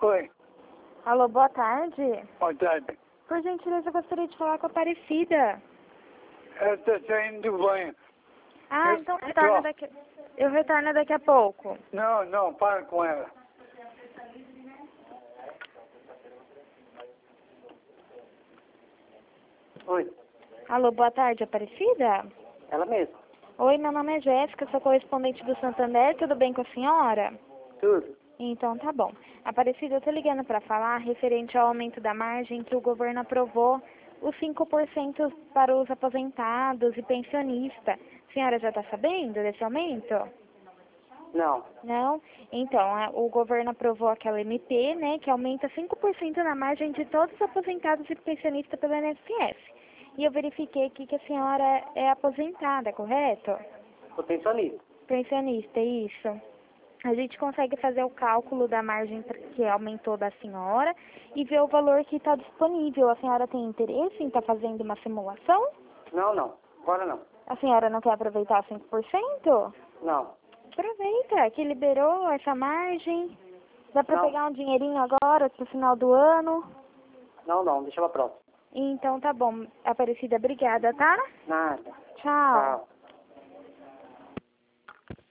Oi, Alô, boa tarde. boa tarde. Por gentileza, eu gostaria de falar com a Aparecida. Ela está saindo do banho. Ah, Eu- então Tô. eu retorno daqui a pouco. Não, para com ela. Oi, Alô, boa tarde, Aparecida? ela mesma. Oi, meu nome é Jéssica, sou correspondente do Santander, tudo bem com a senhora? Tudo. Então tá bom. Aparecida, eu tô ligando para falar referente ao aumento da margem que o governo aprovou, os 5% para os aposentados e pensionistas. A senhora já está sabendo desse aumento? Não. Não? Então, o governo aprovou aquela MP, né, que aumenta 5% na margem de todos os aposentados e pensionistas pelo INSS. E eu verifiquei aqui que a senhora é aposentada, correto? Sou pensionista. Pensionista, isso. A gente consegue fazer o cálculo da margem que aumentou da senhora e ver o valor que está disponível. A senhora tem interesse em estar fazendo uma simulação? Não. Agora não. A senhora não quer aproveitar 5%? Não. Aproveita, que liberou essa margem. Dá para Não. pegar um dinheirinho agora, pro final do ano. Não. Deixa pra próxima. Então tá bom. Aparecida, obrigada, tá? Nada. Tchau. Tchau.